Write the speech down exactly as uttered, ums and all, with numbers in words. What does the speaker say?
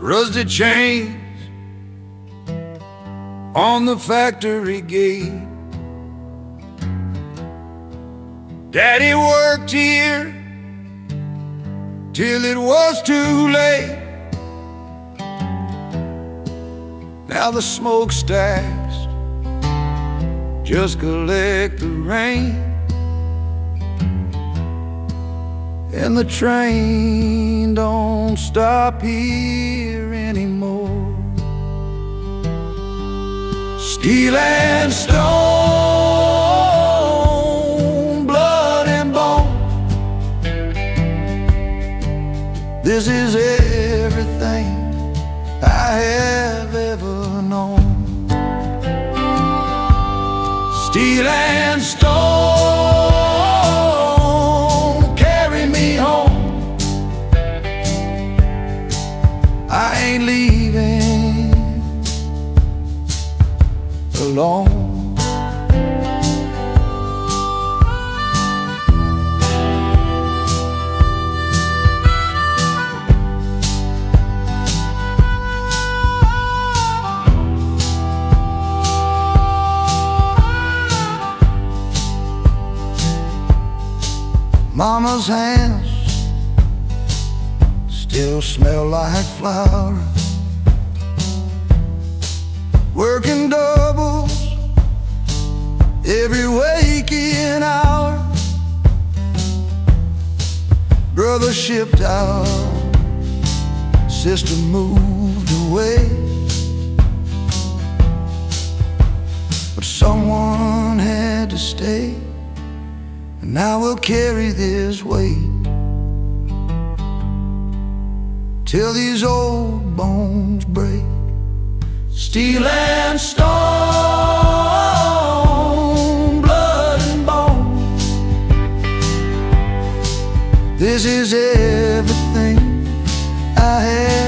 rusty chains on the factory gate. Daddy worked here till it was too late. Now the smokestacks just collect the rain, and the train don't stop here anymore. Steel and stone, blood and bone, this is everything I have ever known. Steel and stone, carry me home. I ain't leaving alone. Mama's hands still smell like flour, working doubles every waking hour. Brother shipped out, sister moved away, but someone had to stay. And now we'll carry this weight till these old bones break. Steel and stone, blood and bone, this is everything I have